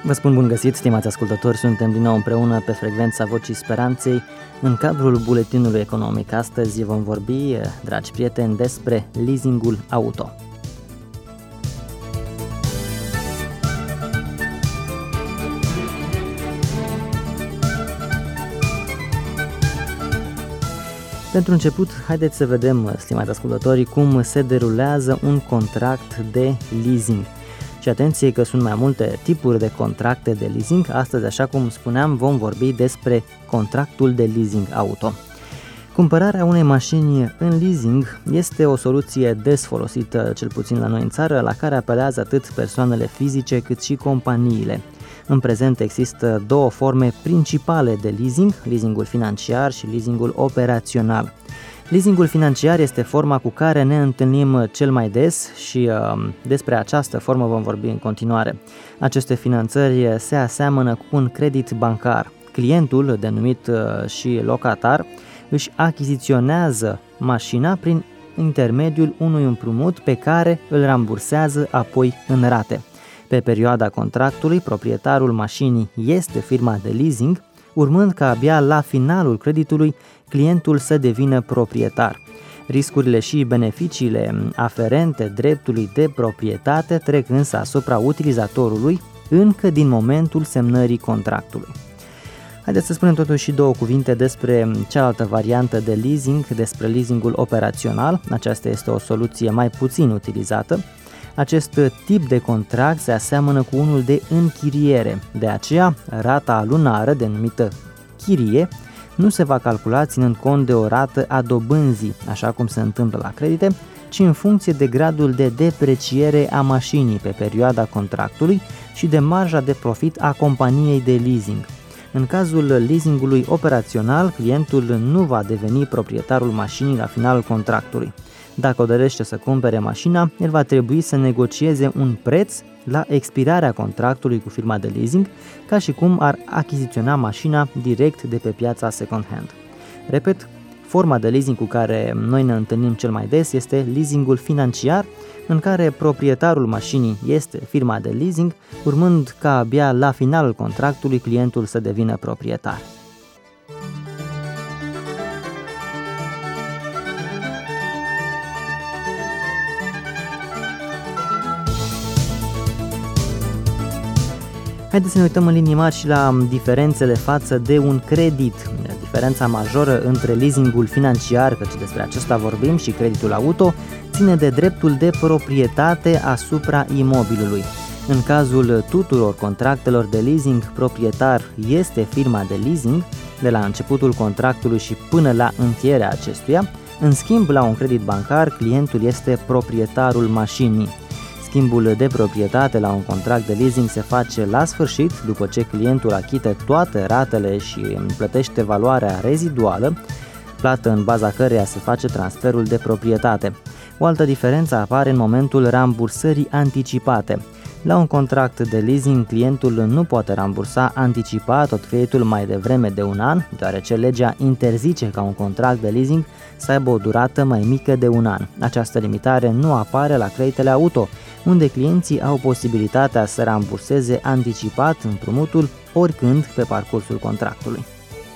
Vă spun bun găsit, stimați ascultători, suntem din nou împreună pe frecvența Vocii Speranței în cadrul buletinului economic. Astăzi vom vorbi, dragi prieteni, despre leasingul auto. Pentru început, haideți să vedem, stimați ascultători, cum se derulează un contract de leasing. Și atenție că sunt mai multe tipuri de contracte de leasing. Astăzi, așa cum spuneam, vom vorbi despre contractul de leasing auto. Cumpărarea unei mașini în leasing este o soluție des folosită, cel puțin la noi în țară, la care apelează atât persoanele fizice cât și companiile. În prezent există două forme principale de leasing, leasingul financiar și leasingul operațional. Leasingul financiar este forma cu care ne întâlnim cel mai des și despre această formă vom vorbi în continuare. Aceste finanțări se aseamănă cu un credit bancar. Clientul, denumit și locatar, își achiziționează mașina prin intermediul unui împrumut pe care îl rambursează apoi în rate. Pe perioada contractului, proprietarul mașinii este firma de leasing, urmând ca abia la finalul creditului clientul să devină proprietar. Riscurile și beneficiile aferente dreptului de proprietate trec însă asupra utilizatorului încă din momentul semnării contractului. Haideți să spunem totuși și două cuvinte despre cealaltă variantă de leasing, despre leasingul operațional. Aceasta este o soluție mai puțin utilizată. Acest tip de contract se aseamănă cu unul de închiriere, de aceea rata lunară, denumită chirie, nu se va calcula ținând cont de o rată a dobânzii, așa cum se întâmplă la credite, ci în funcție de gradul de depreciere a mașinii pe perioada contractului și de marja de profit a companiei de leasing. În cazul leasingului operațional, clientul nu va deveni proprietarul mașinii la finalul contractului. Dacă o dorește să cumpere mașina, el va trebui să negocieze un preț la expirarea contractului cu firma de leasing, ca și cum ar achiziționa mașina direct de pe piața second hand. Repet, forma de leasing cu care noi ne întâlnim cel mai des este leasingul financiar, în care proprietarul mașinii este firma de leasing, urmând ca abia la finalul contractului clientul să devină proprietar. Haideți să ne uităm în linii mari și la diferențele față de un credit. Diferența majoră între leasingul financiar, căci despre acesta vorbim, și creditul auto, ține de dreptul de proprietate asupra imobilului. În cazul tuturor contractelor de leasing, proprietar este firma de leasing, de la începutul contractului și până la încheierea acestuia. În schimb, la un credit bancar, clientul este proprietarul mașinii. Schimbul de proprietate la un contract de leasing se face la sfârșit, după ce clientul achită toate ratele și plătește valoarea reziduală, plată în baza căreia se face transferul de proprietate. O altă diferență apare în momentul rambursării anticipate. La un contract de leasing, clientul nu poate rambursa anticipat tot creditul mai devreme de un an, deoarece legea interzice ca un contract de leasing să aibă o durată mai mică de un an. Această limitare nu apare la creditele auto, unde clienții au posibilitatea să ramburseze anticipat împrumutul oricând pe parcursul contractului.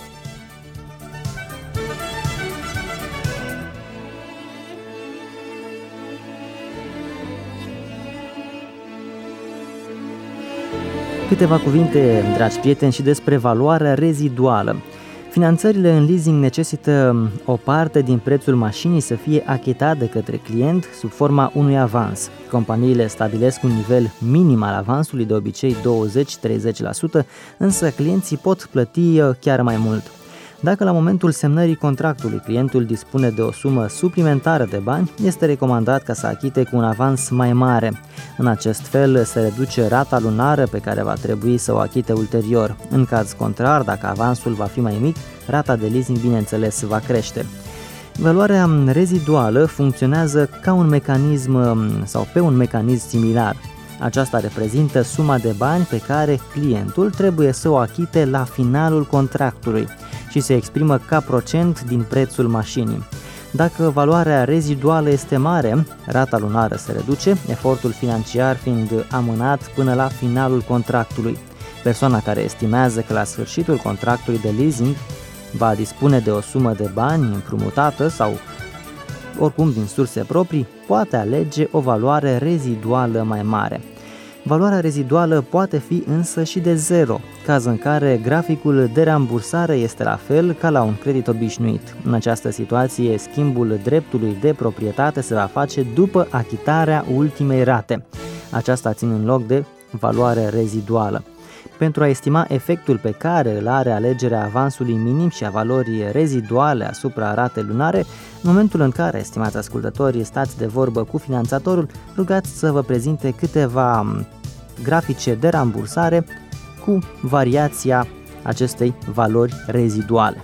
Câteva cuvinte, dragi prieteni, și despre valoarea reziduală. Finanțările în leasing necesită o parte din prețul mașinii să fie achitat de către client sub forma unui avans. Companiile stabilesc un nivel minim al avansului, de obicei 20-30%, însă clienții pot plăti chiar mai mult. Dacă la momentul semnării contractului clientul dispune de o sumă suplimentară de bani, este recomandat ca să achite cu un avans mai mare. În acest fel se reduce rata lunară pe care va trebui să o achite ulterior. În caz contrar, dacă avansul va fi mai mic, rata de leasing, bineînțeles, va crește. Valoarea reziduală funcționează ca un mecanism sau pe un mecanism similar. Aceasta reprezintă suma de bani pe care clientul trebuie să o achite la finalul contractului și se exprimă ca procent din prețul mașinii. Dacă valoarea reziduală este mare, rata lunară se reduce, efortul financiar fiind amânat până la finalul contractului. Persoana care estimează că la sfârșitul contractului de leasing va dispune de o sumă de bani împrumutată sau oricum din surse proprii, poate alege o valoare reziduală mai mare. Valoarea reziduală poate fi însă și de 0, caz în care graficul de rambursare este la fel ca la un credit obișnuit. În această situație, schimbul dreptului de proprietate se va face după achitarea ultimei rate. Aceasta ținând loc de valoare reziduală. Pentru a estima efectul pe care îl are alegerea avansului minim și a valorii reziduale asupra ratei lunare, în momentul în care, estimați ascultători, stați de vorbă cu finanțatorul, rugați să vă prezinte câteva grafice de rambursare cu variația acestei valori reziduale.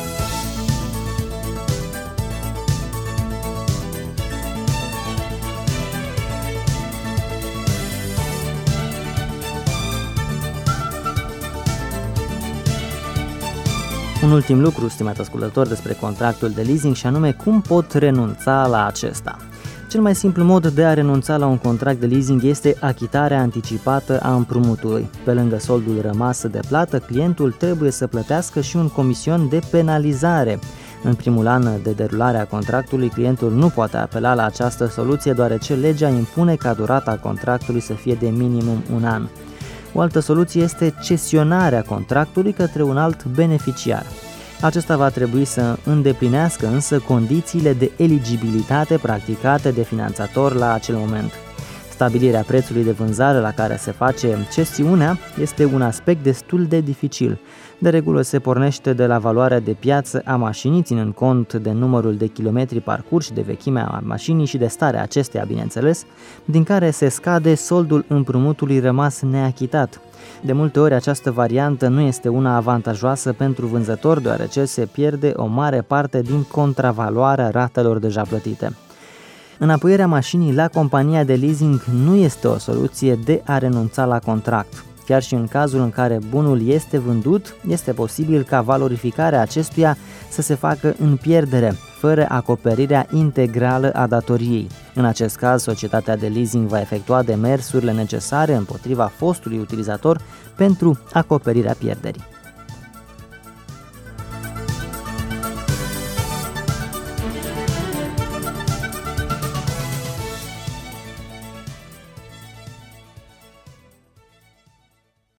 Un ultim lucru, stimați ascultători, despre contractul de leasing și anume cum pot renunța la acesta. Cel mai simplu mod de a renunța la un contract de leasing este achitarea anticipată a împrumutului. Pe lângă soldul rămas de plată, clientul trebuie să plătească și un comision de penalizare. În primul an de derulare a contractului, clientul nu poate apela la această soluție deoarece legea impune ca durata contractului să fie de minimum 1 an. O altă soluție este cesionarea contractului către un alt beneficiar. Acesta va trebui să îndeplinească însă condițiile de eligibilitate practicate de finanțator la acel moment. Stabilirea prețului de vânzare la care se face cesiunea este un aspect destul de dificil. De regulă se pornește de la valoarea de piață a mașinii, ținând cont de numărul de kilometri parcurși, de vechimea mașinii și de starea acesteia, bineînțeles, din care se scade soldul împrumutului rămas neachitat. De multe ori această variantă nu este una avantajoasă pentru vânzător, deoarece se pierde o mare parte din contravaloarea ratelor deja plătite. Înapoierea mașinii la compania de leasing nu este o soluție de a renunța la contract. Chiar și în cazul în care bunul este vândut, este posibil ca valorificarea acestuia să se facă în pierdere, fără acoperirea integrală a datoriei. În acest caz, societatea de leasing va efectua demersurile necesare împotriva fostului utilizator pentru acoperirea pierderii.